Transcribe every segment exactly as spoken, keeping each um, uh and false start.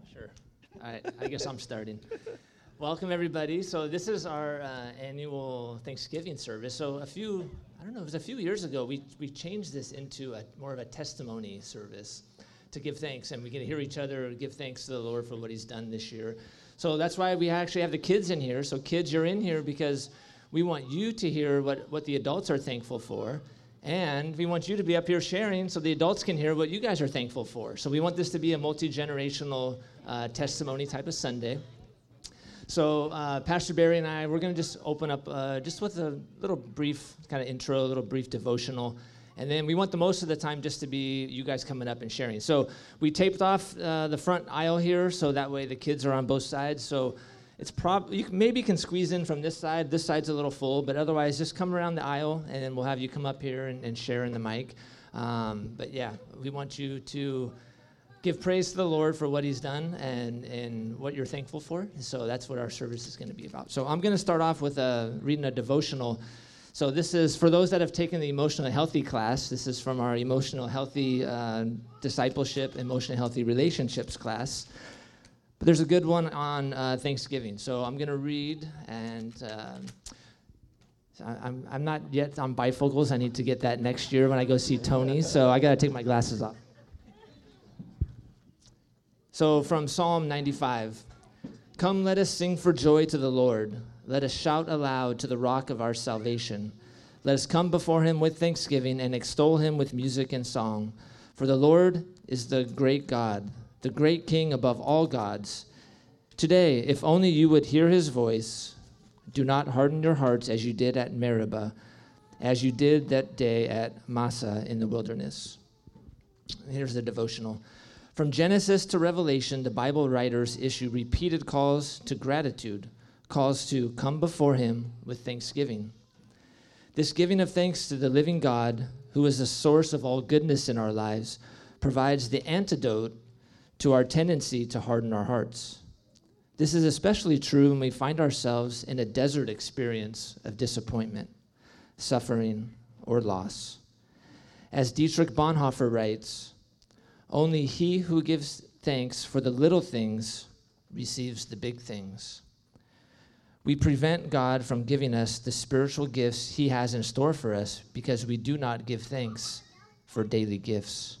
Sure. All right, I guess I'm starting. Welcome, everybody. So this is our uh, annual Thanksgiving service. So a few, I don't know, it was a few years ago, we, we changed this into a more of a testimony service to give thanks, and we get to hear each other give thanks to the Lord for what he's done this year. So that's why we actually have the kids in here. So kids, you're in here because we want you to hear what, what the adults are thankful for. And we want you to be up here sharing so the adults can hear what you guys are thankful for. So we want this to be a multi-generational uh, testimony type of Sunday. So uh, Pastor Barry and I, we're going to just open up uh, just with a little brief kind of intro, a little brief devotional. And then we want the most of the time just to be you guys coming up and sharing. So we taped off uh, the front aisle here so that way the kids are on both sides. So it's probably, you can, maybe can squeeze in from this side. This side's a little full, but otherwise just come around the aisle and then we'll have you come up here and, and share in the mic. Um, but yeah, we want you to give praise to the Lord for what he's done and, and what you're thankful for. So that's what our service is going to be about. So I'm going to start off with uh, reading a devotional. So this is for those that have taken the Emotional Healthy class. This is from our Emotional Healthy uh, Discipleship, Emotional Healthy Relationships class. But there's a good one on uh, Thanksgiving. So I'm going to read, and uh, I'm, I'm not yet on bifocals. I need to get that next year when I go see Tony. So I got to take my glasses off. So from Psalm ninety-five, come, let us sing for joy to the Lord. Let us shout aloud to the rock of our salvation. Let us come before him with thanksgiving and extol him with music and song. For the Lord is the great God, the great King above all gods. Today, if only you would hear his voice, do not harden your hearts as you did at Meribah, as you did that day at Massah in the wilderness. Here's the devotional. From Genesis to Revelation, the Bible writers issue repeated calls to gratitude, calls to come before him with thanksgiving. This giving of thanks to the living God, who is the source of all goodness in our lives, provides the antidote to our tendency to harden our hearts. This is especially true when we find ourselves in a desert experience of disappointment, suffering, or loss. As Dietrich Bonhoeffer writes, only he who gives thanks for the little things receives the big things. We prevent God from giving us the spiritual gifts he has in store for us because we do not give thanks for daily gifts.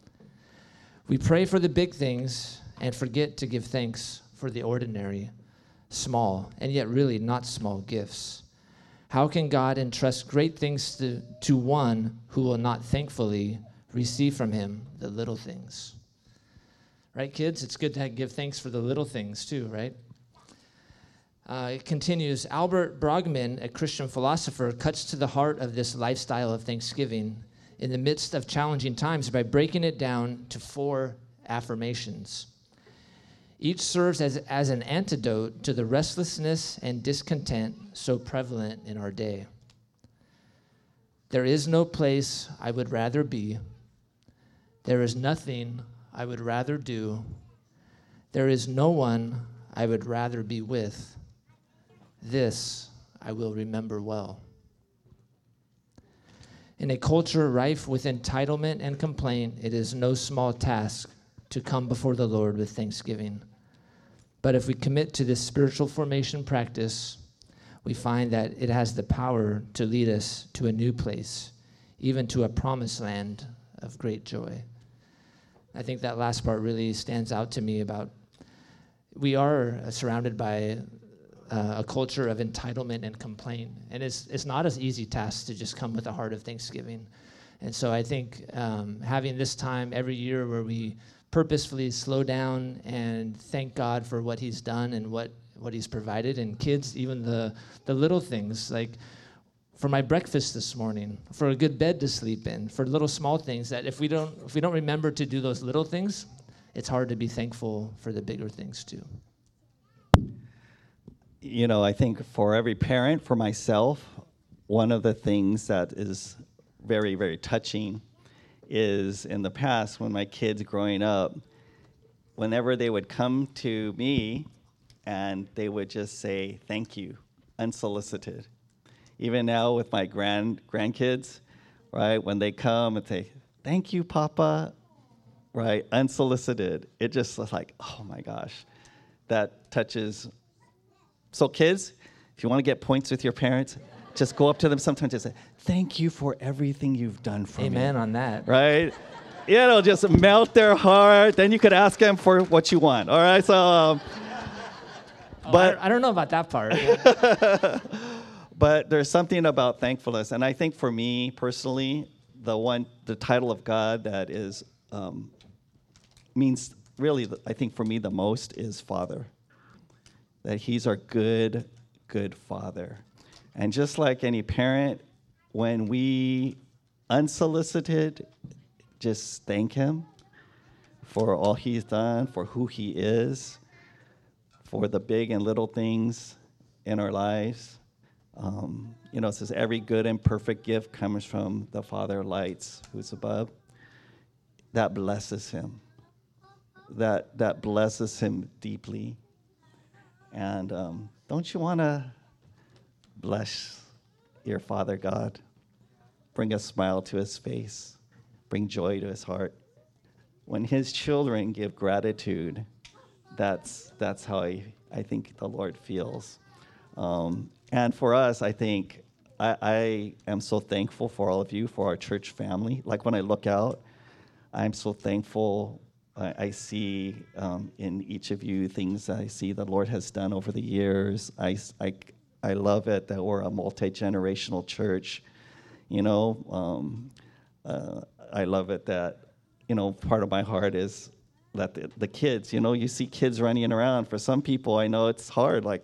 We pray for the big things and forget to give thanks for the ordinary, small, and yet really not small gifts. How can God entrust great things to, to one who will not thankfully receive from him the little things? Right, kids? It's good to give thanks for the little things too, right? Uh, it continues, Albert Brogman, a Christian philosopher, cuts to the heart of this lifestyle of thanksgiving in the midst of challenging times by breaking it down to four affirmations. Each serves as, as an antidote to the restlessness and discontent so prevalent in our day. There is no place I would rather be. There is nothing I would rather do. There is no one I would rather be with. This I will remember well. In a culture rife with entitlement and complaint, it is no small task to come before the Lord with thanksgiving. But if we commit to this spiritual formation practice, we find that it has the power to lead us to a new place, even to a promised land of great joy. I think that last part really stands out to me about we are surrounded by uh, a culture of entitlement and complaint, and it's it's not an easy task to just come with a heart of thanksgiving. And so I think um, having this time every year where we purposefully slow down and thank God for what he's done and what, what he's provided, and kids, even the, the little things, like for my breakfast this morning, for a good bed to sleep in, for little small things that if we don't if we don't remember to do those little things, it's hard to be thankful for the bigger things too. You know, I think for every parent, for myself, one of the things that is very, very touching is in the past when my kids growing up, whenever they would come to me and they would just say thank you, unsolicited. Even now with my grand grandkids, right, when they come and say, thank you, Papa, right? Unsolicited. It just was like, oh my gosh, that touches. So kids, if you want to get points with your parents, just go up to them sometimes and say, thank you for everything you've done for Amen me. Amen on that. Right? It'll just melt their heart. Then you could ask them for what you want. All right? So, um, oh, but I, I don't know about that part. But there's something about thankfulness. And I think for me personally, the one, the title of God that is, um, means really, I think for me the most is Father. That he's our good, good Father. And just like any parent, when we unsolicited, just thank him for all he's done, for who he is, for the big and little things in our lives. Um, you know, it says every good and perfect gift comes from the Father of lights who's above. That blesses him. That that blesses him deeply. And um, don't you want to bless your Father God? Bring a smile to his face. Bring joy to his heart. When his children give gratitude, that's that's how I, I think the Lord feels. Um, and for us, I think I, I am so thankful for all of you, for our church family. Like when I look out, I'm so thankful. I, I see um, in each of you things I see the Lord has done over the years. I, I, I love it that we're a multi-generational church. You know, um, uh, I love it that, you know, part of my heart is that the, the kids, you know, you see kids running around. For some people, I know it's hard, like,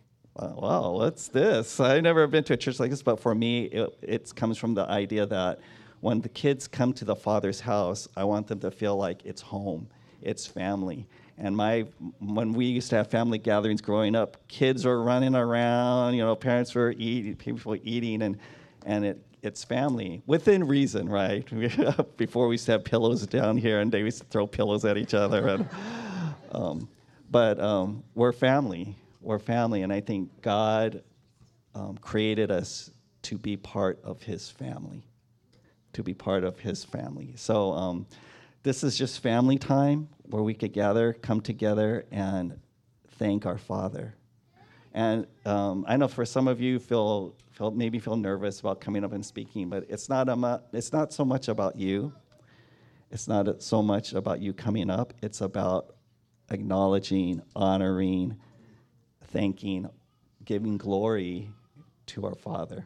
wow, what's this? I've never been to a church like this, but for me, it, it comes from the idea that when the kids come to the Father's house, I want them to feel like it's home, it's family. And my when we used to have family gatherings growing up, kids were running around, you know, parents were eating, people were eating, and and it it's family within reason, right? Before we used to have pillows down here, and they used to throw pillows at each other, and um, but um, we're family. We're family, and I think God um, created us to be part of his family, to be part of his family. So um, this is just family time where we could gather, come together, and thank our Father. And um, I know for some of you feel, feel maybe feel nervous about coming up and speaking, but it's not a, it's not so much about you. It's not so much about you coming up. It's about acknowledging, honoring, thanking, giving glory to our Father.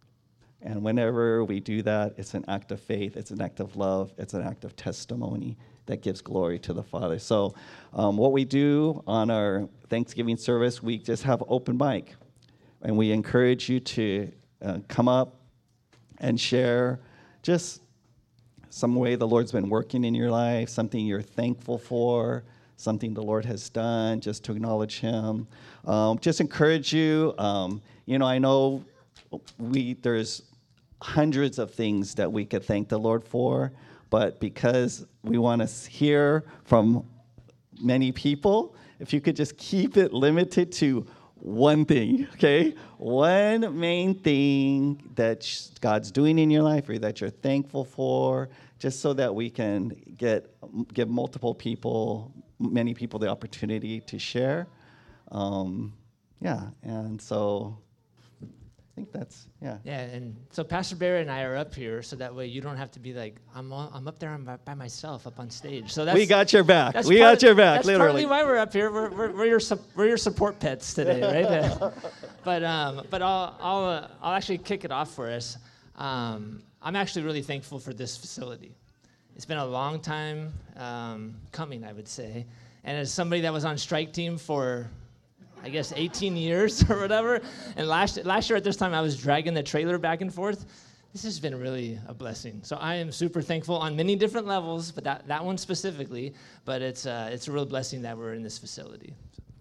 And whenever we do that, it's an act of faith, it's an act of love, it's an act of testimony that gives glory to the Father. So um, what we do on our Thanksgiving service, we just have open mic. And we encourage you to uh, come up and share just some way the Lord's been working in your life, something you're thankful for, something the Lord has done, just to acknowledge him. Um, just encourage you. Um, you know, I know we there's hundreds of things that we could thank the Lord for, but because we want to hear from many people, if you could just keep it limited to one thing, okay? One main thing that God's doing in your life or that you're thankful for, just so that we can get give multiple people, many people the opportunity to share. Um, yeah, and so I think that's, yeah. Yeah, and so Pastor Barry and I are up here, so that way you don't have to be like, I'm all, I'm up there I'm by, by myself up on stage. So that's, we got your back. That's we got of, your back, that's literally. That's partly why we're up here. We're, we're, we're, your, su- we're your support pets today, right? but um, but I'll, I'll, uh, I'll actually kick it off for us. Um, I'm actually really thankful for this facility. It's been a long time um, coming, I would say. And as somebody that was on strike team for, I guess, eighteen years or whatever, and last last year at this time I was dragging the trailer back and forth, this has been really a blessing. So I am super thankful on many different levels, but that, that one specifically, but it's uh, it's a real blessing that we're in this facility.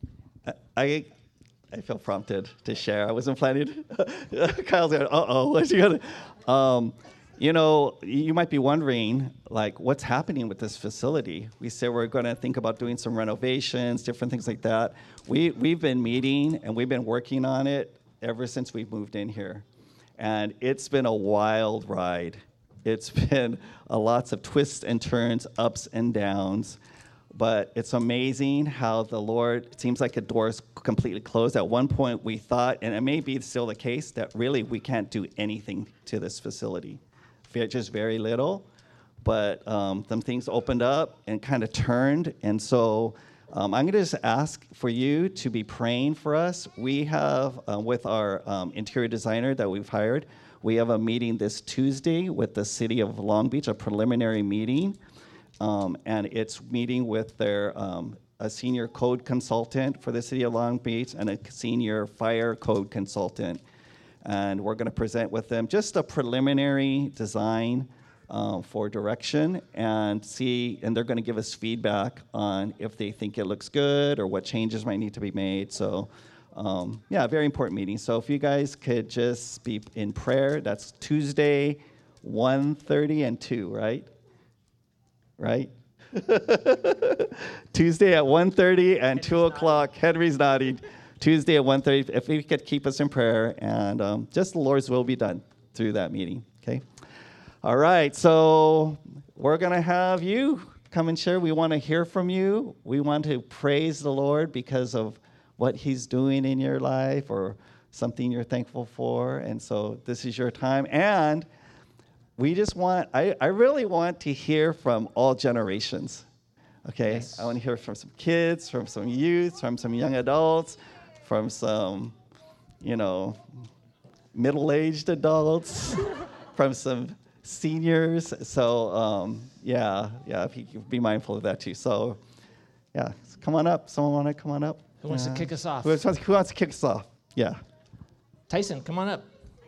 I I feel prompted to share. I wasn't planning. Kyle's going, uh-oh, what's he gonna? Um, You know, you might be wondering, like, what's happening with this facility? We said we're going to think about doing some renovations, different things like that. We, we've been meeting, and we've been working on it ever since we've moved in here. And it's been a wild ride. It's been a lots of twists and turns, ups and downs. But it's amazing how the Lord, it seems like a door is completely closed. At one point we thought, and it may be still the case, that really we can't do anything to this facility. Just very little. But um, some things opened up and kind of turned. And so um, I'm going to just ask for you to be praying for us. We have, uh, with our um, interior designer that we've hired, we have a meeting this Tuesday with the city of Long Beach, a preliminary meeting. Um, and it's meeting with their um, a senior code consultant for the city of Long Beach and a senior fire code consultant. And we're going to present with them just a preliminary design uh, for direction and see, and they're going to give us feedback on if they think it looks good or what changes might need to be made. So, um, yeah, very important meeting. So if you guys could just be in prayer, that's Tuesday, one thirty and two, right? Right? Tuesday at one thirty and two o'clock. Henry's nodding. Tuesday at one thirty. If you could keep us in prayer, and um, just the Lord's will be done through that meeting. Okay. All right. So we're gonna have you come and share. We want to hear from you. We want to praise the Lord because of what He's doing in your life or something you're thankful for. And so this is your time. And we just want, I, I really want to hear from all generations, okay? Yes. I want to hear from some kids, from some youth, from some young adults, from some, you know, middle-aged adults, from some seniors. So, um, yeah, yeah, if you could be mindful of that too. So, yeah, so come on up. Someone want to come on up? Who wants uh, to kick us off? Who wants, who wants to kick us off? Yeah. Tyson, come on up.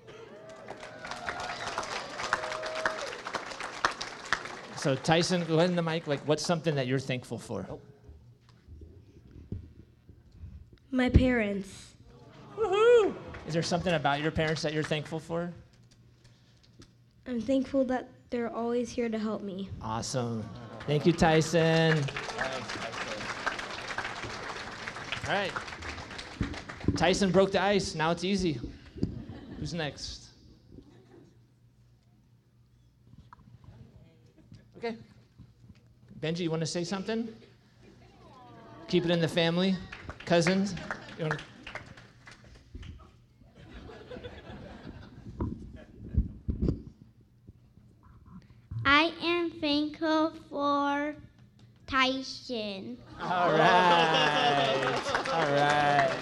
So Tyson, go ahead in the mic. Like, what's something that you're thankful for? My parents. Woohoo! Is there something about your parents that you're thankful for? I'm thankful that they're always here to help me. Awesome. Thank you, Tyson. All right. Tyson broke the ice. Now it's easy. Who's next? Okay. Benji, you want to say something? Keep it in the family. Cousins? You want to... I am thankful for Tyson. All right. All right.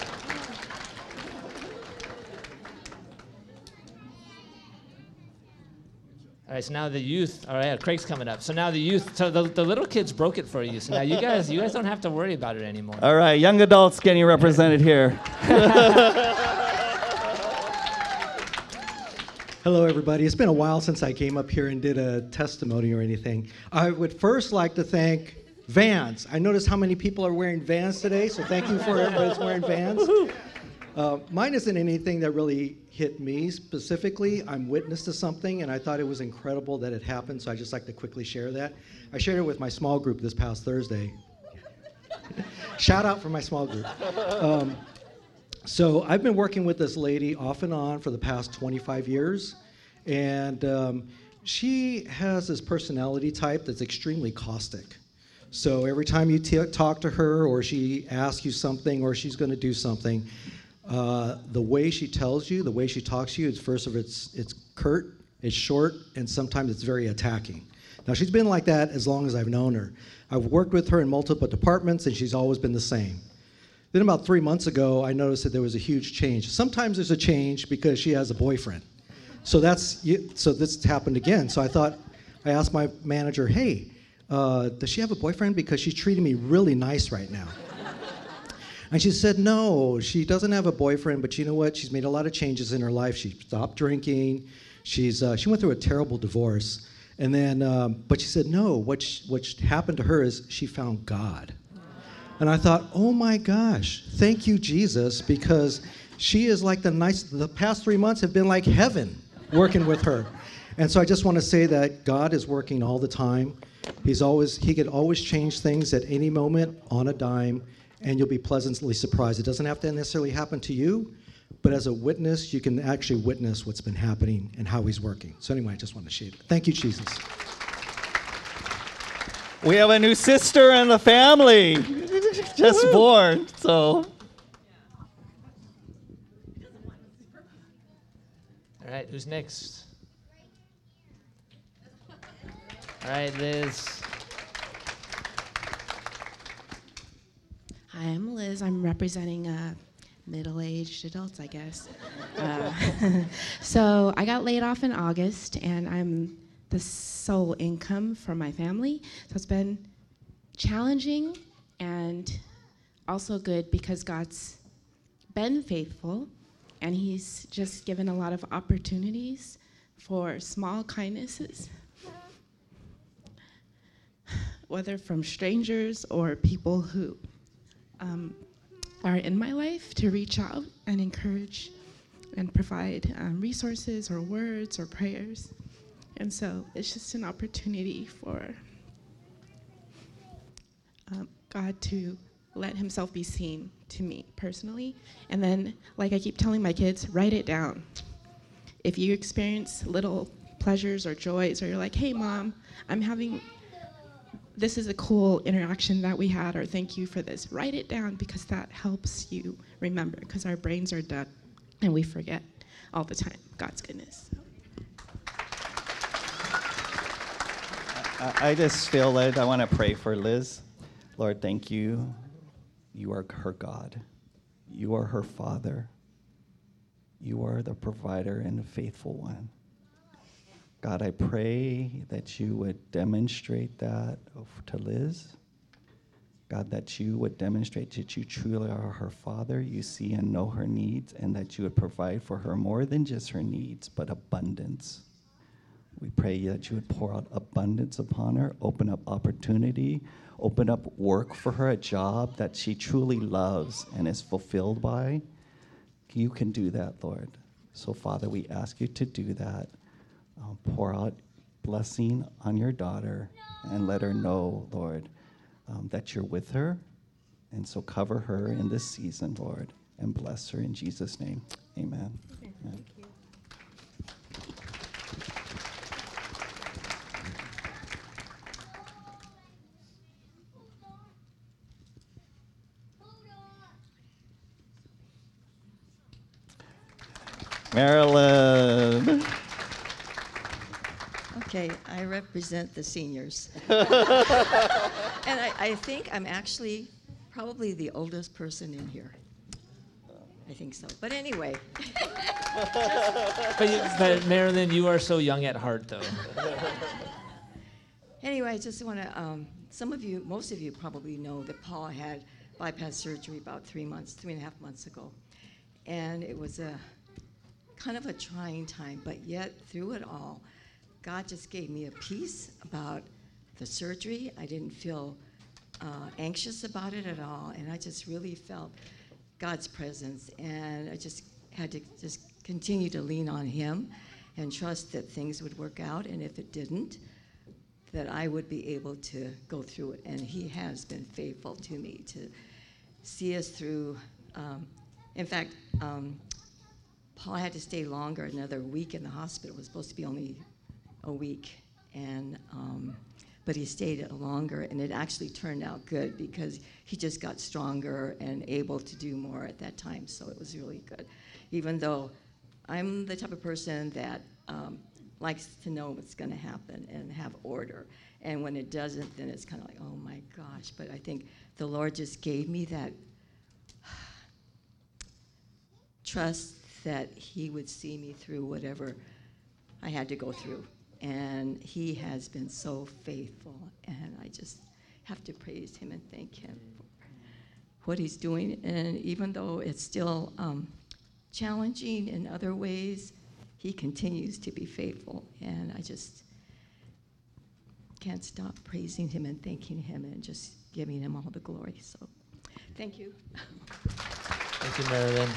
All right, so now the youth, all right, Craig's coming up. So now the youth, so the, the little kids broke it for you. So now you guys, you guys don't have to worry about it anymore. All right, young adults getting represented here. Hello, everybody. It's been a while since I came up here and did a testimony or anything. I would first like to thank Vans. I noticed how many people are wearing Vans today, so thank you for everybody that's wearing Vans. Uh, mine isn't anything that really hit me specifically. I'm witness to something, and I thought it was incredible that it happened, so I'd just like to quickly share that. I shared it with my small group this past Thursday. Shout out for my small group. Um, so I've been working with this lady off and on for the past twenty-five years, and um, she has this personality type that's extremely caustic. So every time you t- talk to her, or she asks you something, or she's going to do something, Uh, the way she tells you, the way she talks to you, is first of it's it's curt, it's short, and sometimes it's very attacking. Now, she's been like that as long as I've known her. I've worked with her in multiple departments, and she's always been the same. Then about three months ago, I noticed that there was a huge change. Sometimes there's a change because she has a boyfriend. So that's so this happened again. So I thought, I asked my manager, hey, uh, does she have a boyfriend? Because she's treating me really nice right now. And she said, no, she doesn't have a boyfriend, but you know what? She's made a lot of changes in her life. She stopped drinking. She's uh, she went through a terrible divorce. And then, um, but she said, no, what, she, what happened to her is she found God. And I thought, oh my gosh, thank you, Jesus, because she is like the nice, the past three months have been like heaven working with her. And so I just want to say that God is working all the time. He's always, he could always change things at any moment on a dime, and you'll be pleasantly surprised. It doesn't have to necessarily happen to you, but as a witness, you can actually witness what's been happening and how he's working. So anyway, I just want to share it. Thank you, Jesus. We have a new sister in the family, just born, so. All right, who's next? All right, Liz. Hi, I'm Liz. I'm representing uh, middle-aged adults, I guess. Uh, so I got laid off in August, and I'm the sole income for my family. So it's been challenging and also good because God's been faithful, and he's just given a lot of opportunities for small kindnesses, whether from strangers or people who um, are in my life, to reach out and encourage and provide um, resources or words or prayers. And so it's just an opportunity for um, God to let himself be seen to me personally. And then, like I keep telling my kids, write it down. If you experience little pleasures or joys, or you're like, hey, Mom, I'm having, this is a cool interaction that we had, or thank you for this, write it down, because that helps you remember, because our brains are dead and we forget all the time God's goodness. I, I just feel led, I want to pray for Liz. Lord, thank you. You are her God. You are her Father. You are the provider and the faithful one. God, I pray that you would demonstrate that to Liz. God, that you would demonstrate that you truly are her Father. You see and know her needs, and that you would provide for her more than just her needs, but abundance. We pray that you would pour out abundance upon her, open up opportunity, open up work for her, a job that she truly loves and is fulfilled by. You can do that, Lord. So, Father, we ask you to do that. Um, pour out blessing on your daughter and let her know, Lord, um, that you're with her. And so cover her in this season, Lord, and bless her in Jesus' name. Amen. Okay, Amen. thank you. Marilyn. Okay, I represent the seniors. And I, I think I'm actually probably the oldest person in here. I think so. But anyway. But, you, but Marilyn, you are so young at heart, though. Anyway, I just want to, um, some of you, most of you probably know that Paul had bypass surgery about three months, three and a half months ago. And it was a kind of a trying time, but yet through it all, God just gave me a peace about the surgery. I didn't feel uh, anxious about it at all, and I just really felt God's presence, and I just had to just continue to lean on him and trust that things would work out, and if it didn't, that I would be able to go through it. And he has been faithful to me to see us through. Um, in fact, um, Paul had to stay longer, another week in the hospital. It was supposed to be only a week, and um, but he stayed longer, and it actually turned out good because he just got stronger and able to do more at that time, so it was really good. Even though I'm the type of person that um, likes to know what's going to happen and have order, and when it doesn't, then it's kind of like, oh my gosh, but I think the Lord just gave me that trust that he would see me through whatever I had to go through. And he has been so faithful, and I just have to praise him and thank him for what he's doing. And even though it's still um, challenging in other ways, he continues to be faithful, and I just can't stop praising him and thanking him and just giving him all the glory. So thank you. Thank you, Marilyn.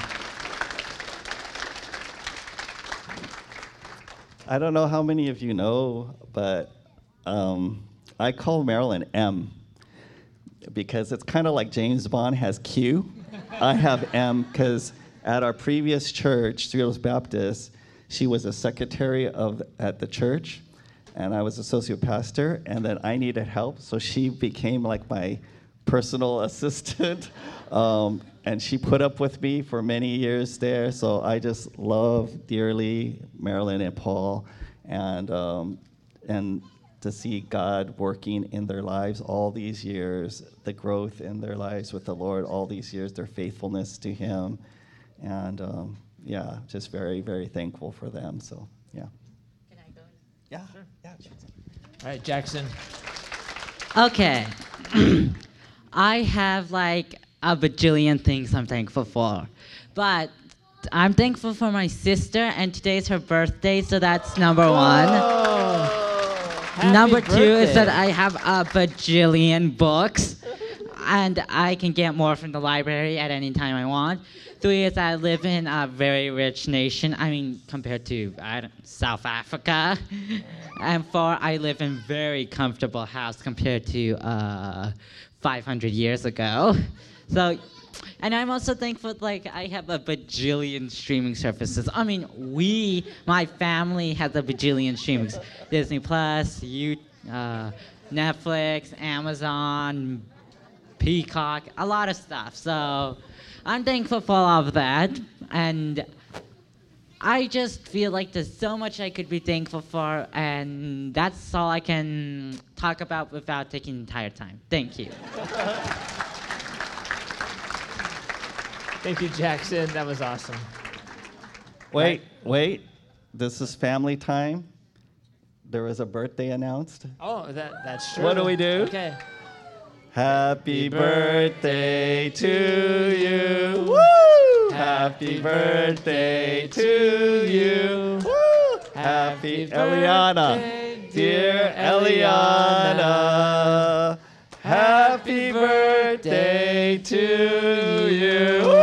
I don't know how many of you know, but um, I call Marilyn M because it's kind of like James Bond has Q. I have M because at our previous church, Three Hills Baptist, she was a secretary of at the church, and I was associate pastor, and then I needed help, so she became like my personal assistant, um, and she put up with me for many years there. So I just love dearly Marilyn and Paul, and um, and to see God working in their lives all these years, the growth in their lives with the Lord all these years, their faithfulness to Him, and um, yeah, just very, very thankful for them. So yeah. Can I go? Yeah. Sure. Yeah. All right, Jackson. Okay. I have like a bajillion things I'm thankful for. But I'm thankful for my sister, and today's her birthday, so that's number one. Happy Number two is birthday. that I have a bajillion books, and I can get more from the library at any time I want. Three is that I live in a very rich nation. I mean, compared to I don't, South Africa. And four, I live in very comfortable house compared to uh, five hundred years ago. So, and I'm also thankful, like, I have a bajillion streaming services. I mean, we, my family has a bajillion streamings. Disney Plus, you, uh, Netflix, Amazon, Peacock, a lot of stuff. So I'm thankful for all of that. And I just feel like there's so much I could be thankful for, and that's all I can talk about without taking the entire time. Thank you. Thank you, Jackson. That was awesome. Wait, wait. This is family time. There was a birthday announced. Oh, that that's true. What do we do? Okay. Happy birthday to you. Woo! Happy birthday to you. Woo! Happy Eliana. birthday, Dear Eliana. Happy birthday to you. Woo!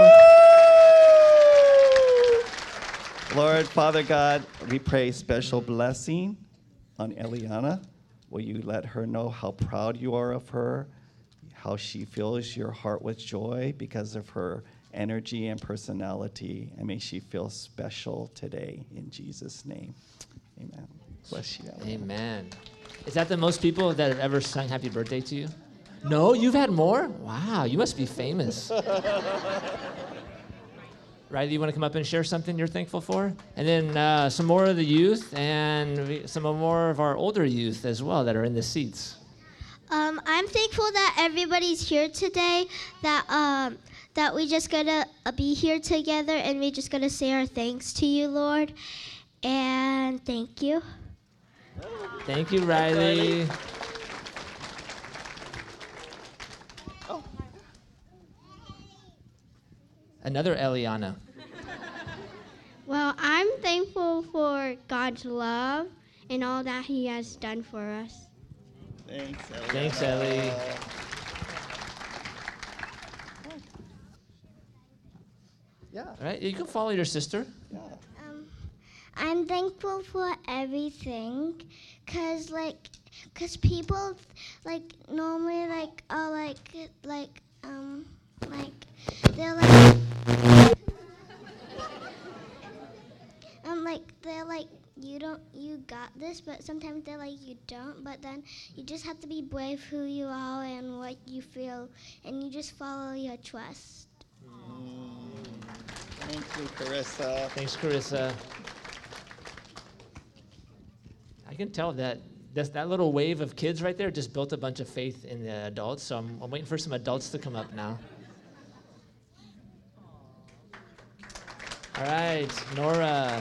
Lord, Father God, we pray special blessing on Eliana. Will you let her know how proud you are of her, how she fills your heart with joy because of her energy and personality, and may she feel special today in Jesus' name. Amen. Bless you, Eliana. Amen. Is that the most people that have ever sung happy birthday to you? No, you've had more? Wow, you must be famous. Riley, you want to come up and share something you're thankful for? And then uh, some more of the youth and we- some more of our older youth as well that are in the seats. Um, I'm thankful that everybody's here today, that um, that we just gotta uh, be here together, and we just gotta say our thanks to you, Lord. And thank you. Thank you, Riley. Another Eliana. Well, I'm thankful for God's love and all that He has done for us. Thanks, Eliana. Thanks, Ellie. Yeah, All right, you can follow your sister. yeah. Um, I'm thankful for everything, cause like, cause people like normally like are like like um like they're like um like they're like you don't you got this, but sometimes they're like you don't. But then you just have to be brave who you are and what you feel, and you just follow your trust. Thank you, Carissa. Thanks, Carissa. I can tell that this, that little wave of kids right there just built a bunch of faith in the adults, so I'm, I'm waiting for some adults to come up now. All right, Nora.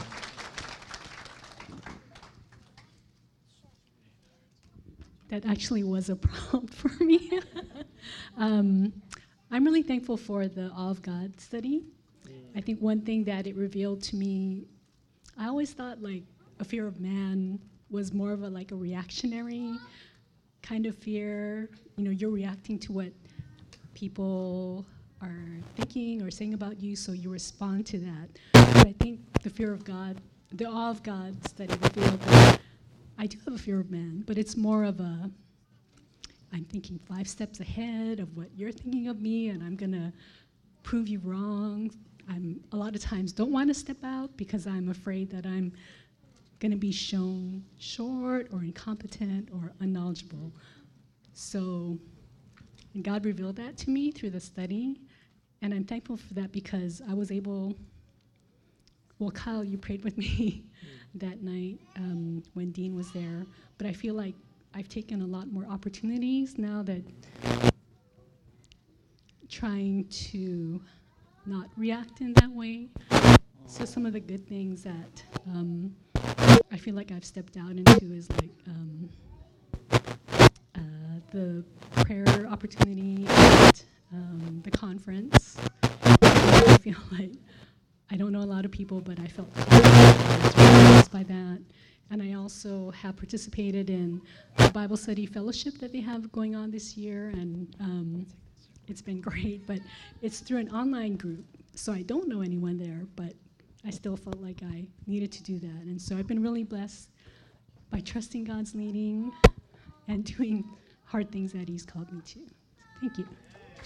That actually was a prompt for me. um, I'm really thankful for the All of God study. I think one thing that it revealed to me, I always thought like a fear of man was more of a like a reactionary kind of fear. You know, you're reacting to what people are thinking or saying about you, so you respond to that. But I think the fear of God, the All of God study revealed that I do have a fear of man, but it's more of a, I'm thinking five steps ahead of what you're thinking of me, and I'm gonna prove you wrong. I'm a lot of times don't want to step out because I'm afraid that I'm going to be shown short or incompetent or unknowledgeable. So and God revealed that to me through the study, and I'm thankful for that because I was able, well, Kyle, you prayed with me that night um, when Dean was there, but I feel like I've taken a lot more opportunities now that trying to not react in that way. So some of the good things that um, I feel like I've stepped out into is like um, uh, the prayer opportunity at um, the conference. I feel like I don't know a lot of people, but I felt blessed by that. And I also have participated in the Bible study fellowship that they have going on this year, and um, it's been great, but it's through an online group, so I don't know anyone there, but I still felt like I needed to do that. And so I've been really blessed by trusting God's leading and doing hard things that He's called me to. Thank you.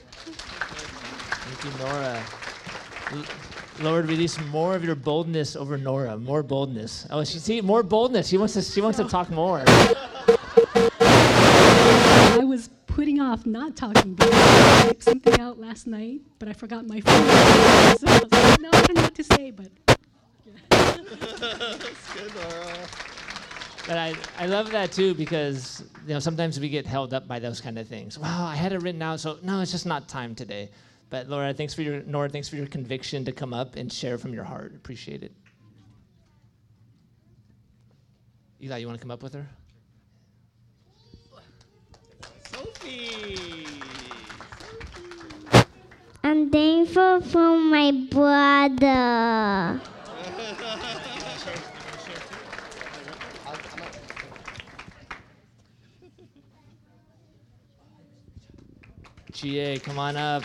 Thank you, Nora. L- Lord, release more of your boldness over Nora. More boldness. Oh, she see more boldness. She wants to. She wants to talk more. I was putting off not talking because I typed something out last night, but I forgot my phone. So I was like, no, I don't know what to say, but. Yeah. That's good, Nora. But I, I love that too because you know sometimes we get held up by those kind of things. Wow, I had it written out, so no, it's just not time today. But Laura, thanks for your Nora, thanks for your conviction to come up and share from your heart. Appreciate it. Eli, you want to come up with her? Sophie. I'm thankful for my brother. G A, come on up.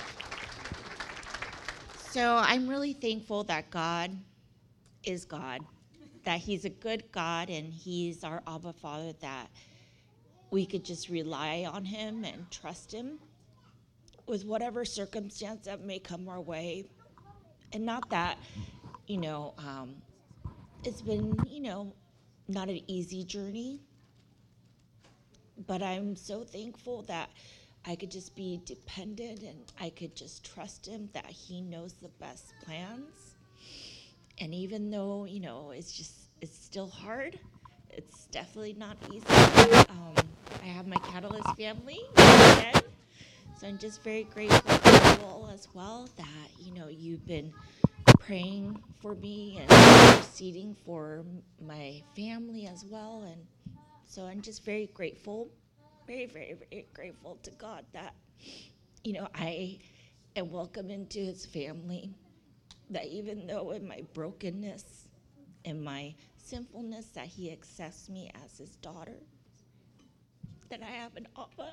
So I'm really thankful that God is God, that He's a good God and He's our Abba Father, that we could just rely on Him and trust Him with whatever circumstance that may come our way. And not that, you know, um, it's been, you know, not an easy journey, but I'm so thankful that I could just be dependent and I could just trust Him that He knows the best plans. And even though, you know, it's just, it's still hard, it's definitely not easy. Um, I have my Catalyst family again, so I'm just very grateful for you all as well that, you know, you've been praying for me and interceding for my family as well. And so I'm just very grateful. Very, very, very grateful to God that, you know, I am welcome into His family, that even though in my brokenness and my sinfulness that He accepts me as His daughter, that I have an Abba,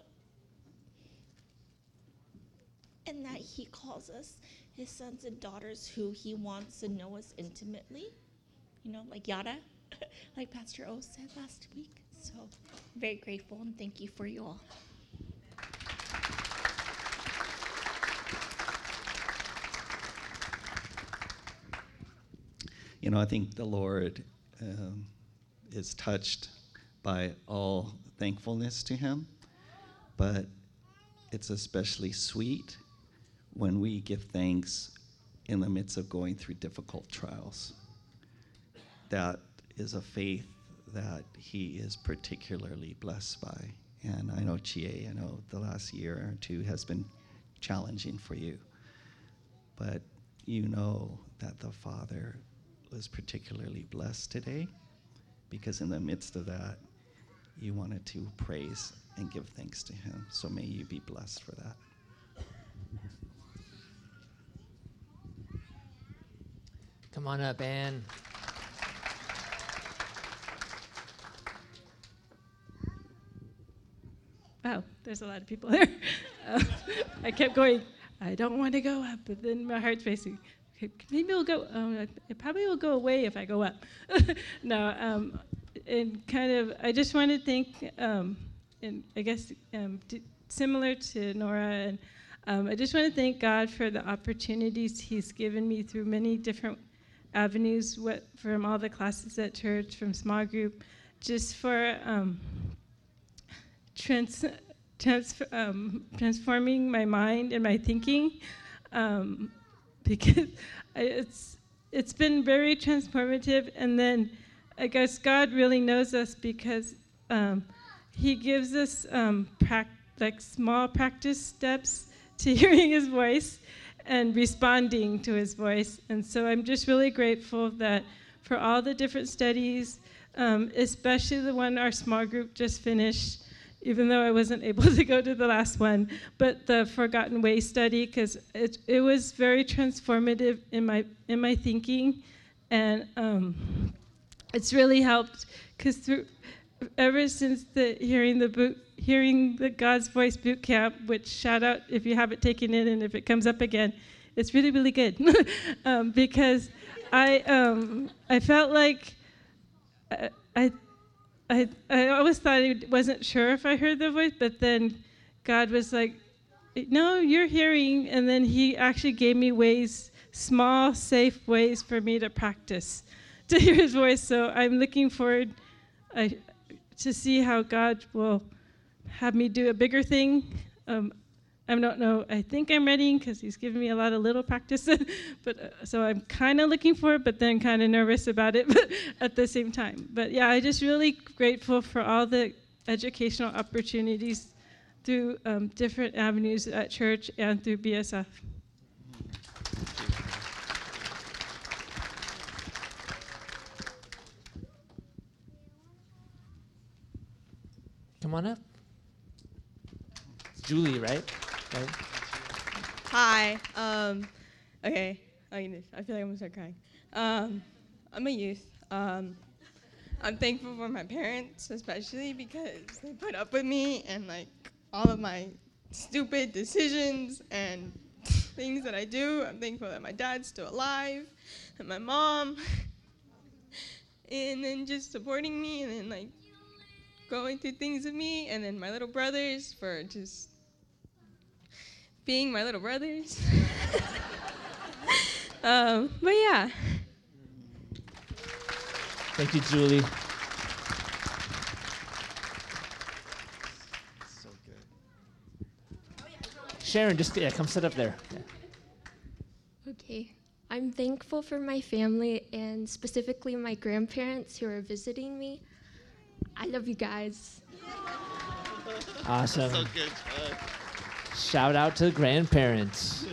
and that He calls us His sons and daughters who He wants to know us intimately, you know, like Yada, like Pastor O said last week. So I'm very grateful and thank you for you all. You know, I think the Lord um, is touched by all thankfulness to Him, but it's especially sweet when we give thanks in the midst of going through difficult trials. That is a faith that He is particularly blessed by. And I know, Chie, I know the last year or two has been challenging for you. But you know that the Father was particularly blessed today because in the midst of that, you wanted to praise and give thanks to Him. So may you be blessed for that. Come on up, Ann. Wow, there's a lot of people there. Uh, I kept going, I don't want to go up, but then my heart's racing. Okay, maybe it'll go, um, it probably will go away if I go up. No, um, and kind of, I just want to think, um, and I guess um, d- similar to Nora, and Um, I just want to thank God for the opportunities He's given me through many different avenues, what, from all the classes at church, from small group, just for um, trans, trans, um, transforming my mind and my thinking, um, because I, it's it's been very transformative. And then I guess God really knows us because um, He gives us um, prac- like small practice steps to hearing His voice and responding to His voice. And so I'm just really grateful that for all the different studies, um, especially the one our small group just finished, even though I wasn't able to go to the last one, but the Forgotten Way study, because it, it was very transformative in my in my thinking, and um, it's really helped, because through ever since the hearing the boot, hearing the God's Voice boot camp, which shout out if you haven't taken it, and if it comes up again, it's really really good, um, because I um, I felt like I. I I, I always thought I wasn't sure if I heard the voice, but then God was like, no, you're hearing. And then He actually gave me ways, small, safe ways for me to practice to hear His voice. So I'm looking forward uh, to see how God will have me do a bigger thing. Um, I don't know. I think I'm ready because He's given me a lot of little practice. but uh, so I'm kind of looking for it, but then kind of nervous about it at the same time. But yeah, I'm just really grateful for all the educational opportunities through um, different avenues at church and through B S F. Come on up. It's Julie, right? Right. Hi. Um, okay. I I feel like I'm gonna start crying. Um, I'm a youth. Um, I'm thankful for my parents, especially because they put up with me and like all of my stupid decisions and things that I do. I'm thankful that my dad's still alive, and my mom, and then just supporting me, and then like going through things with me, and then my little brothers for just being my little brothers. um, but yeah. Thank you, Julie. So good. Sharon, just yeah, come sit up there. Yeah. Okay. I'm thankful for my family and specifically my grandparents who are visiting me. I love you guys. Awesome. So good. Uh, Shout out to the grandparents.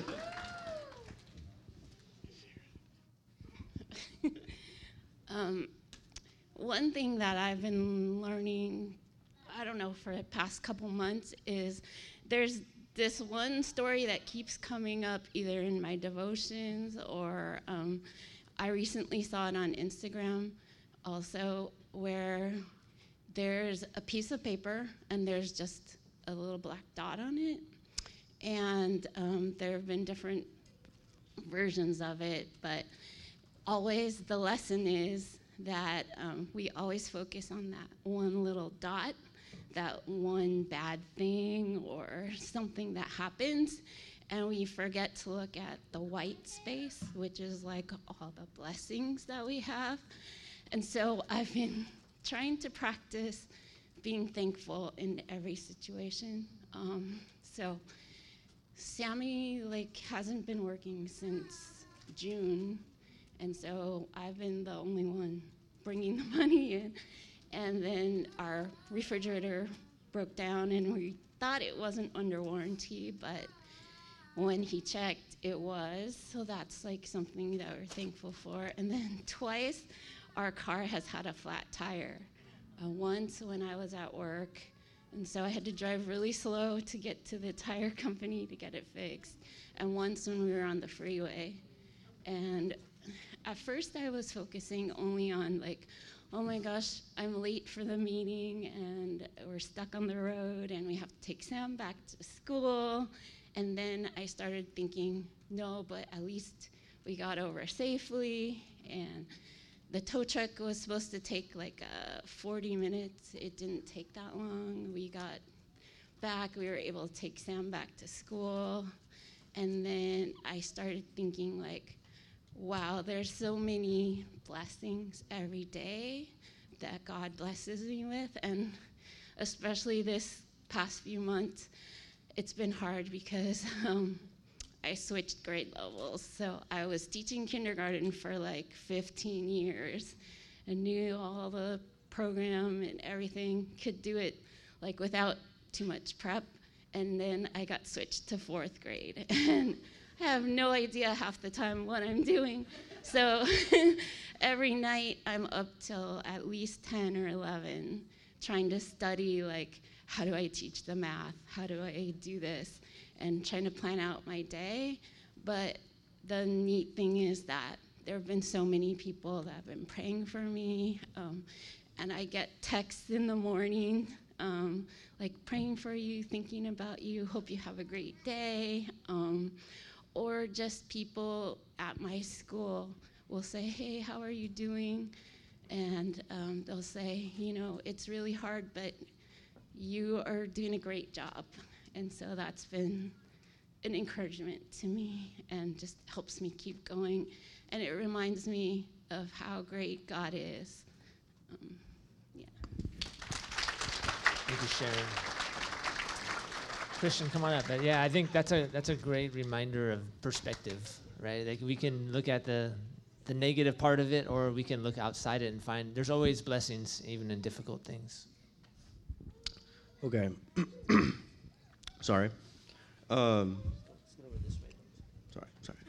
um, one thing that I've been learning, I don't know, for the past couple months is there's this one story that keeps coming up either in my devotions or um, I recently saw it on Instagram also, where there's a piece of paper and there's just a little black dot on it. And um, there have been different versions of it, but always the lesson is that um, we always focus on that one little dot, that one bad thing or something that happens, and we forget to look at the white space, which is like all the blessings that we have. And so I've been trying to practice being thankful in every situation. Um, so Sammy like hasn't been working since June, and so I've been the only one bringing the money in. And then our refrigerator broke down, and we thought it wasn't under warranty, but when he checked, it was. So that's like something that we're thankful for. And then twice, our car has had a flat tire. Uh, once when I was at work, and so I had to drive really slow to get to the tire company to get it fixed. And once when we were on the freeway. And at first I was focusing only on like, oh my gosh, I'm late for the meeting and we're stuck on the road and we have to take Sam back to school. And then I started thinking, no, but at least we got over safely. And the tow truck was supposed to take like uh, forty minutes. It didn't take that long. We got back, we were able to take Sam back to school. And then I started thinking like, wow, there's so many blessings every day that God blesses me with. And especially this past few months, it's been hard because um, I switched grade levels. So I was teaching kindergarten for like fifteen years and knew all the program and everything, could do it like without too much prep. And then I got switched to fourth grade. And I have no idea half the time what I'm doing. So every night I'm up till at least ten or eleven trying to study, like, how do I teach the math? How do I do this? And trying to plan out my day. But the neat thing is that there have been so many people that have been praying for me. Um, and I get texts in the morning, um, like praying for you, thinking about you, hope you have a great day. Um, or just people at my school will say, hey, how are you doing? And um, they'll say, you know, it's really hard, but you are doing a great job. And so that's been an encouragement to me and just helps me keep going. And it reminds me of how great God is. Um, yeah. Thank you, Sharon. Christian, come on up. But yeah, I think that's a that's a great reminder of perspective, right? Like we can look at the the negative part of it, or we can look outside it and find there's always blessings even in difficult things. Okay. Sorry. Um, sorry,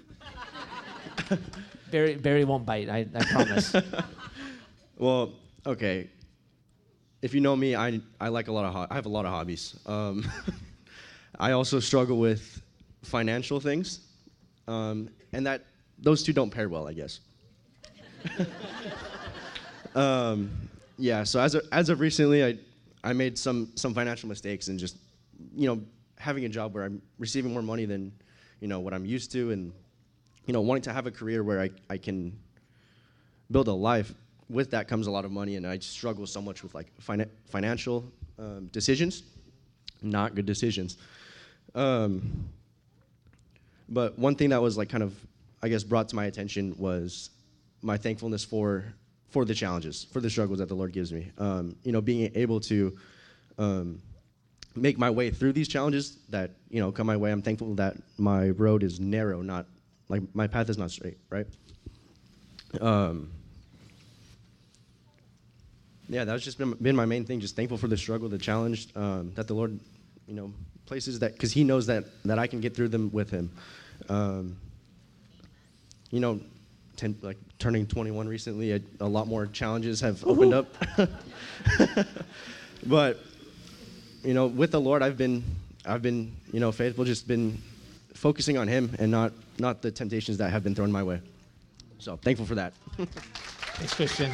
sorry. Barry, Barry won't bite, I, I promise. Well, okay. If you know me, I, I like a lot of ho- I have a lot of hobbies. Um, I also struggle with financial things, um, and that those two don't pair well, I guess. um, yeah. So as of, as of recently, I I made some some financial mistakes and just, you know, having a job where I'm receiving more money than, you know, what I'm used to, and, you know, wanting to have a career where I, I can build a life. With that comes a lot of money, and I struggle so much with, like, fina- financial um, decisions, not good decisions. Um, but one thing that was, like, kind of, I guess, brought to my attention was my thankfulness for for the challenges, for the struggles that the Lord gives me. Um, you know, being able to um, make my way through these challenges that, you know, come my way. I'm thankful that my road is narrow, not, like, my path is not straight, right? Um, yeah, that's just been, been my main thing, just thankful for the struggle, the challenge um, that the Lord, you know, places that, because he knows that, that I can get through them with him. Um, you know, ten, like turning twenty-one recently, a, a lot more challenges have opened up. But, you know, with the Lord, I've been, I've been, you know, faithful, just been focusing on him and not, not the temptations that have been thrown my way. So thankful for that. Thanks, Christian.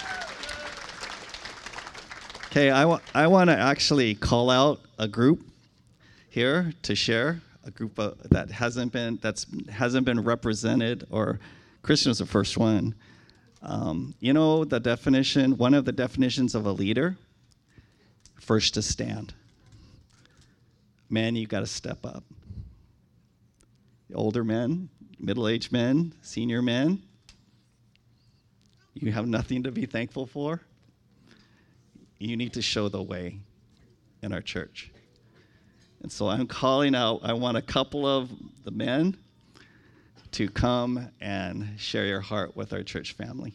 Okay, I, wa- I want to actually call out a group here to share, a group of, that hasn't been that's hasn't been represented, or Christian was the first one. Um, you know the definition, one of the definitions of a leader, first to stand. Man, you got to step up. Older men, middle-aged men, senior men, you have nothing to be thankful for. You need to show the way in our church. And so I'm calling out, I want a couple of the men to come and share your heart with our church family.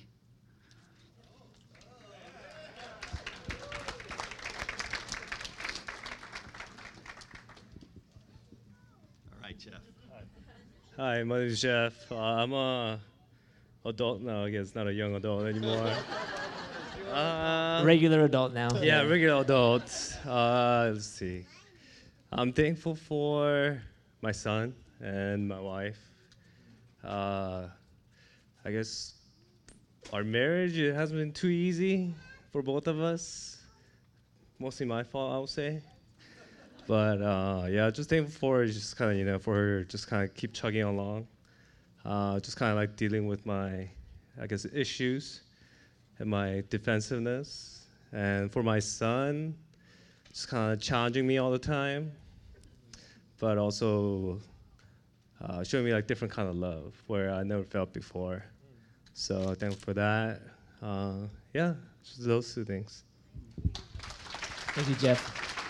All right, Jeff. Hi, my name is Jeff. Uh, I'm a adult now. I guess not a young adult anymore. Uh, Regular adult now. Yeah, regular adult. Uh, let's see. I'm thankful for my son and my wife. Uh, I guess our marriage, it hasn't been too easy for both of us. Mostly my fault, I would say. But uh, yeah, just thankful for just kind of, you know, for her just kind of keep chugging along. Uh, just kind of like dealing with my, I guess, issues and my defensiveness. And for my son, just kind of challenging me all the time, but also uh, showing me like different kind of love where I never felt before. So thankful for that. Uh, yeah, just those two things. Thank you, Jeff.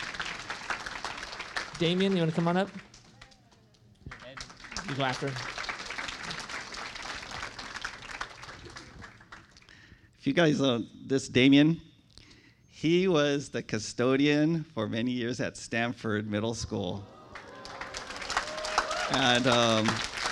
Damien, you want to come on up? You go after. If you guys know this Damien, he was the custodian for many years at Stanford Middle School. And um,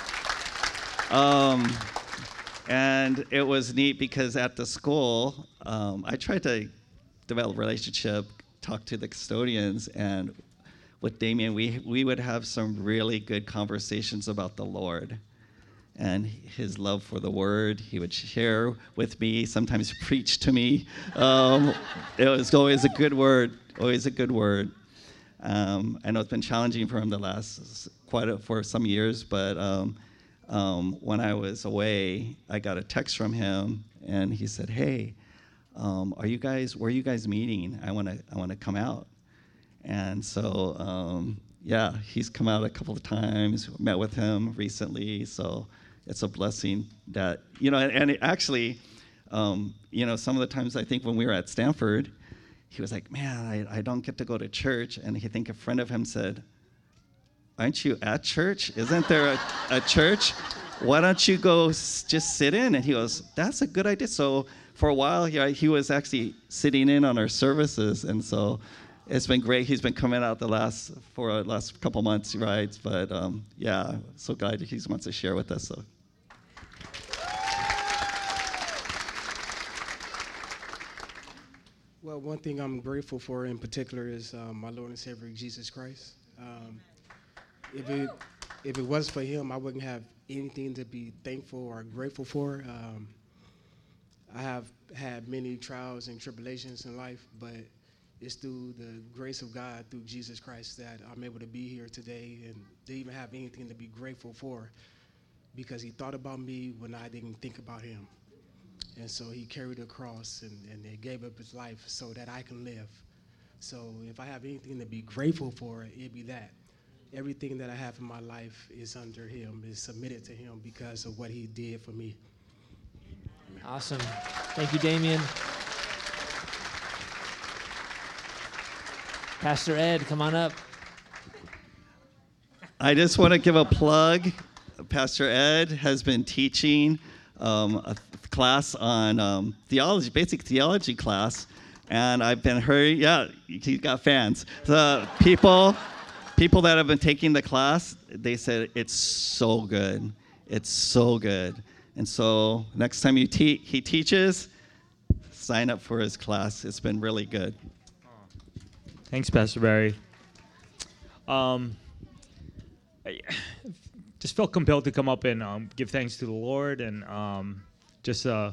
um, and it was neat because at the school, um, I tried to develop a relationship, talk to the custodians, and with Damien, we we would have some really good conversations about the Lord and his love for the word. He would share with me, sometimes preach to me. Um, it was always a good word, always a good word. Um, I know it's been challenging for him the last quite a, for some years, but um, um, when I was away, I got a text from him, and he said, "Hey, um, are you guys? Where are you guys meeting? I want to I want to come out." And so, um, yeah, he's come out a couple of times. Met with him recently, so it's a blessing that, you know, and, and it actually, um, you know, some of the times I think when we were at Stanford, he was like, man, I, I don't get to go to church. And I think a friend of him said, aren't you at church? Isn't there a, a church? Why don't you go s- just sit in? And he goes, that's a good idea. So for a while, he, he was actually sitting in on our services. And so it's been great. He's been coming out the last for the last couple months, right? But um, yeah, so glad he wants to share with us. So. Well, one thing I'm grateful for in particular is um, my Lord and Savior Jesus Christ. Um, if it if it was for Him, I wouldn't have anything to be thankful or grateful for. Um, I have had many trials and tribulations in life, but it's through the grace of God, through Jesus Christ, that I'm able to be here today and to even have anything to be grateful for, because He thought about me when I didn't think about Him. And so He carried a cross and, and He gave up His life so that I can live. So if I have anything to be grateful for, it'd be that. Everything that I have in my life is under Him, is submitted to Him because of what He did for me. Awesome. Thank you, Damien. Pastor Ed, come on up. I just want to give a plug. Pastor Ed has been teaching um, a class on um, theology, basic theology class, and I've been heard. Yeah, he's got fans. The people, people that have been taking the class, they said it's so good. It's so good. And so next time you te- he teaches, sign up for his class. It's been really good. Thanks, Pastor Barry. Um, I just felt compelled to come up and um, give thanks to the Lord, and um, just uh,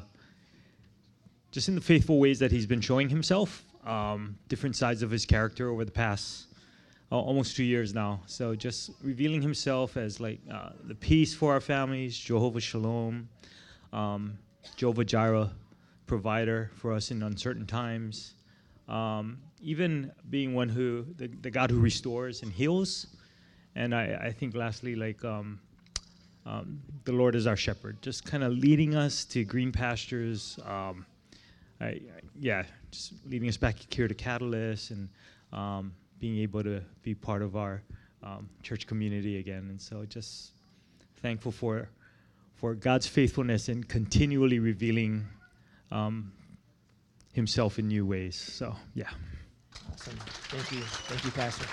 just in the faithful ways that He's been showing Himself, um, different sides of His character over the past uh, almost two years now. So just revealing Himself as like uh, the peace for our families, Jehovah Shalom, um, Jehovah Jireh, provider for us in uncertain times. Um, even being one who, the, the God who restores and heals. And I, I think lastly, like um, um, the Lord is our shepherd, just kind of leading us to green pastures. Um, I, I, yeah, just leading us back here to Catalyst and um, being able to be part of our um, church community again. And so just thankful for, for God's faithfulness and continually revealing um, Himself in new ways. So, yeah. Awesome. Thank you. Thank you, Pastor.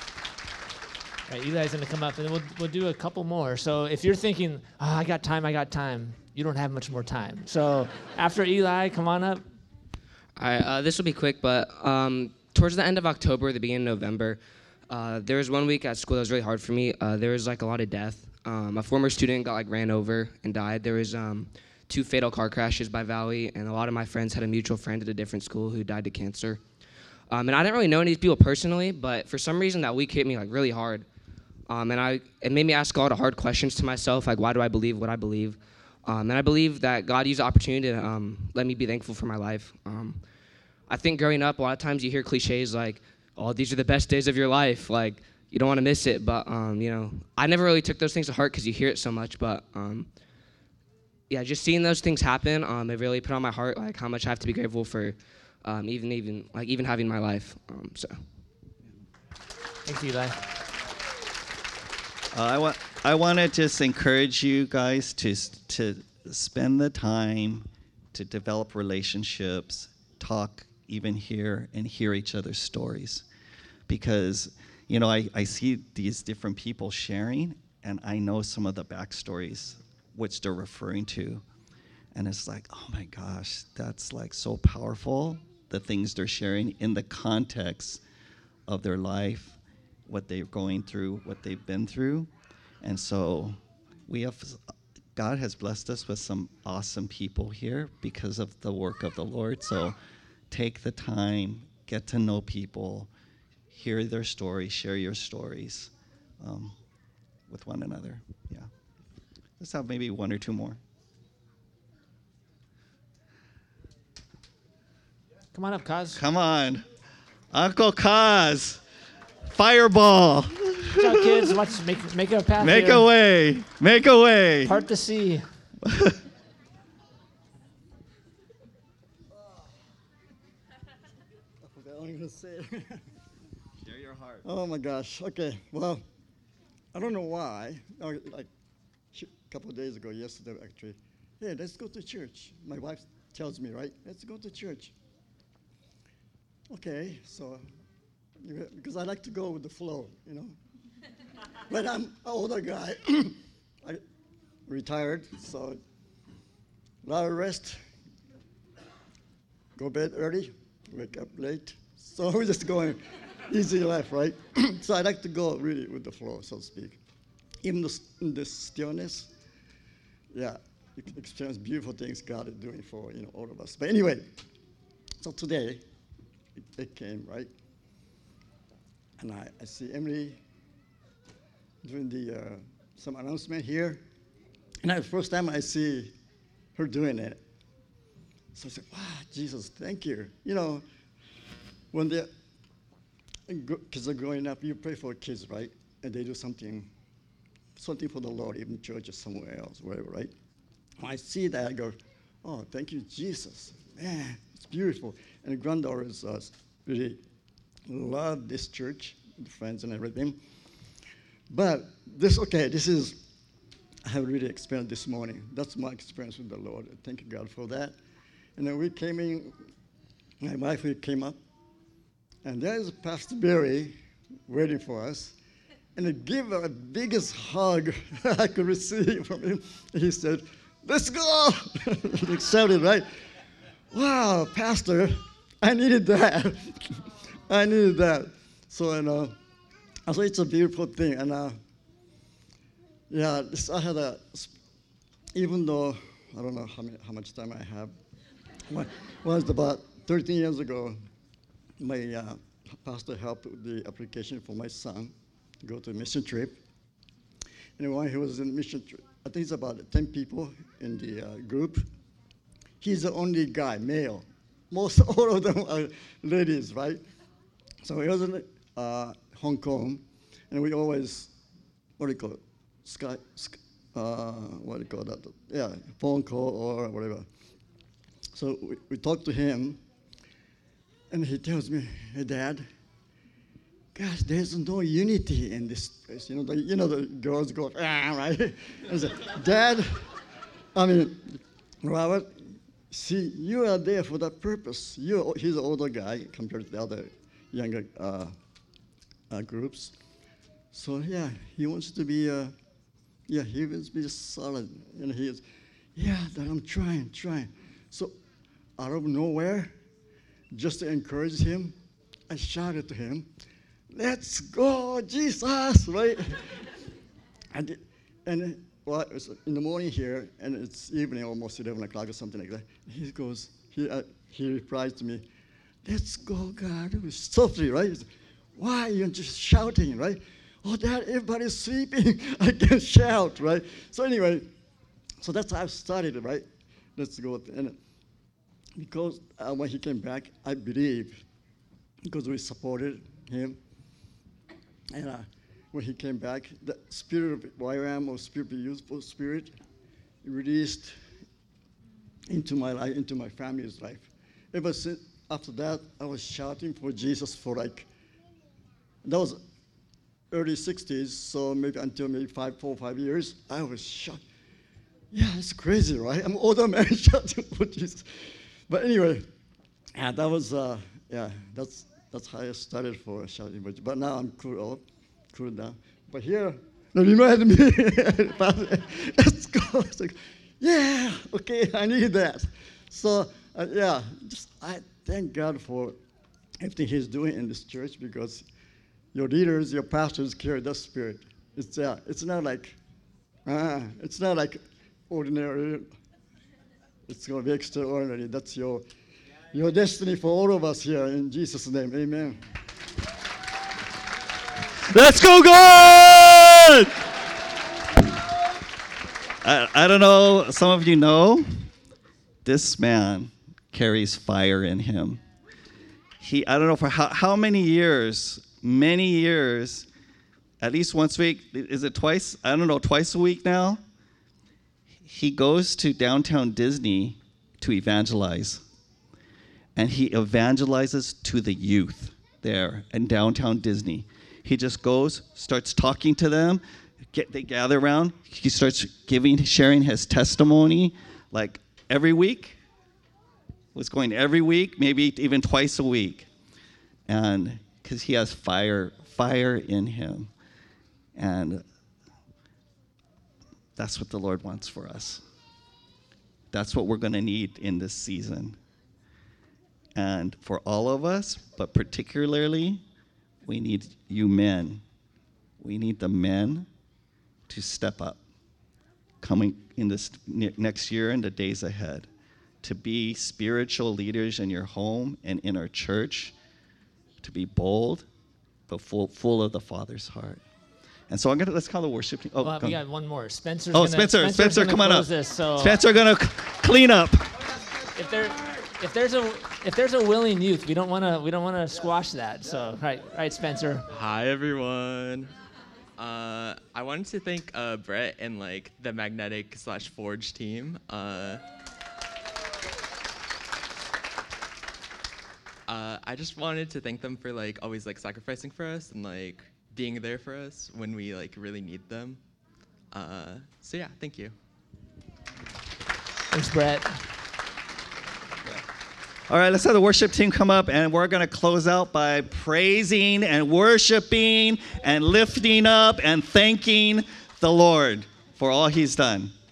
All right, Eli's going to come up, and we'll, we'll do a couple more. So if you're thinking, oh, I got time, I got time, you don't have much more time. So after Eli, come on up. All right, uh, this will be quick, but um, towards the end of October, the beginning of November, uh, there was one week at school that was really hard for me. Uh, there was like a lot of death. Um, a former student got like ran over and died. There was um, two fatal car crashes by Valley, and a lot of my friends had a mutual friend at a different school who died to cancer. Um, and I didn't really know any of these people personally, but for some reason that week hit me like really hard. Um, and I, it made me ask a lot of hard questions to myself, like why do I believe what I believe? Um, and I believe that God used the opportunity to um, let me be thankful for my life. Um, I think growing up, a lot of times you hear cliches like, oh, these are the best days of your life. Like, you don't want to miss it. But, um, you know, I never really took those things to heart because you hear it so much. But, um, yeah, just seeing those things happen, um, it really put on my heart, like, how much I have to be grateful for um, even, even, like, even having my life. Um, so. Thanks, Eli. Uh, I want I want to just encourage you guys to s- to spend the time to develop relationships, talk even here, and hear each other's stories, because you know I, I see these different people sharing, and I know some of the backstories which they're referring to, and it's like, oh my gosh, that's like so powerful, the things they're sharing in the context of their life, what they're going through, what they've been through. And so we have, God has blessed us with some awesome people here because of the work of the Lord. So take the time, get to know people, hear their stories, share your stories um, with one another. Yeah. Let's have maybe one or two more. Come on up, Kaz. Come on. Uncle Kaz. Fireball. Good job, kids. Watch, make, make it a path Make here. a way. Make a way. Part the sea. I forgot what I'm going to say. Share your heart. Oh my gosh. Okay. Well, I don't know why. Uh, Like a couple of days ago, yesterday actually, hey, let's go to church. My wife tells me, right? Let's go to church. Okay. So, because I like to go with the flow, you know. But I'm an older guy. I retired, so a lot of rest. Go bed early, wake up late. So we're just going easy life, right? So I like to go really with the flow, so to speak. Even the, in the stillness, yeah, you can experience beautiful things God is doing for you know all of us. But anyway, so today it, it came, right? And I, I see Emily doing the uh, some announcement here, and that's the first time I see her doing it. So I said, "Wow, Jesus, thank you." You know, when the kids are growing up, you pray for kids, right? And they do something, something for the Lord, even church or somewhere else, wherever, right? When I see that, I go, "Oh, thank you, Jesus, man, it's beautiful." And the granddaughters uh, really love this church, the friends and everything. But this, okay, this is, I have really experienced this morning. That's my experience with the Lord. Thank God for that. And then we came in, my wife we came up, and there's Pastor Barry waiting for us. And I gave her the biggest hug I could receive from him. He said, "Let's go!" He shouted, right? Wow, Pastor, I needed that. I needed that. So, you know, I thought it's a beautiful thing. And uh, yeah, this, I had a, even though, I don't know how, many, how much time I have, when, was about thirteen years ago, my uh, pastor helped with the application for my son to go to a mission trip. And when he was in the mission trip, I think it's about ten people in the uh, group. He's the only guy, male. Most, all of them are ladies, right? So he was in uh, Hong Kong, and we always, what do you call it, Sky, uh, what do you call that? Yeah, phone call or whatever. So we, we talked to him, and he tells me, "Hey, Dad, gosh, there's no unity in this place." You know, the, you know the girls go, "Ah," right? I said, "Dad, I mean, Robert, see, you are there for that purpose. You're, he's an older guy compared to the other younger uh, uh, groups. So yeah, he wants to be, uh, yeah, he wants to be solid. And he is, yeah, that I'm trying, trying. So out of nowhere, just to encourage him, I shouted to him, "Let's go, Jesus!" Right? and and well, it was in the morning here, and it's evening, almost eleven o'clock or something like that. He goes, he uh, he replies to me, "Let's go, God." It was softly, right? He said, "Why are you just shouting, right?" "Oh, Dad, everybody's sleeping. I can shout," right? So anyway, so that's how I started, right? Let's go. And because uh, when he came back, I believe, because we supported him. And uh, when he came back, the spirit of Y WAM, or spirit of youthful spirit, released into my life, into my family's life. Ever since after that, I was shouting for Jesus for like, that was early sixties, so maybe until maybe five, four, five years, I was shouting. Yeah, it's crazy, right? I'm an older man shouting for Jesus. But anyway, yeah, that was, uh, yeah, that's that's how I started for shouting. But, but now I'm cool, cool down. But here, no, remind me, let's go. It's like, yeah, okay, I need that. So, uh, yeah, just I thank God for everything He's doing in this church, because your leaders, your pastors carry that spirit. It's uh, it's not like, uh, it's not like ordinary. It's going to be extraordinary. That's your your destiny for all of us here. In Jesus' name, amen. Let's go, God! I, I don't know, some of you know, this man carries fire in him. He, I don't know for how, how many years, many years, at least once a week, is it twice? I don't know, twice a week now? He goes to downtown Disney to evangelize. And he evangelizes to the youth there in downtown Disney. He just goes, starts talking to them, get, they gather around, he starts giving, sharing his testimony, like every week. Was going every week, maybe even twice a week. And because he has fire, fire in him. And that's what the Lord wants for us. That's what we're going to need in this season. And for all of us, but particularly, we need you men. We need the men to step up coming in this next year and the days ahead, to be spiritual leaders in your home and in our church, to be bold, but full, full of the Father's heart. And so I'm gonna let's call the worship team. Oh, well, come. we got one more. Spencer's Oh, gonna, Spencer, Spencer's Spencer, gonna come on close up. This, so Spencer, gonna c- clean up. If there, if there's a, if there's a willing youth, we don't want to, we don't want to squash that. So, right, right, Spencer. Hi, everyone. Uh, I wanted to thank uh, Brett and like the Magnetic slash Forge team. Uh, uh, I just wanted to thank them for like always like sacrificing for us and like being there for us when we like really need them. Uh, so yeah, thank you. Thanks, Brett. All right, let's have the worship team come up, and we're going to close out by praising and worshiping and lifting up and thanking the Lord for all He's done.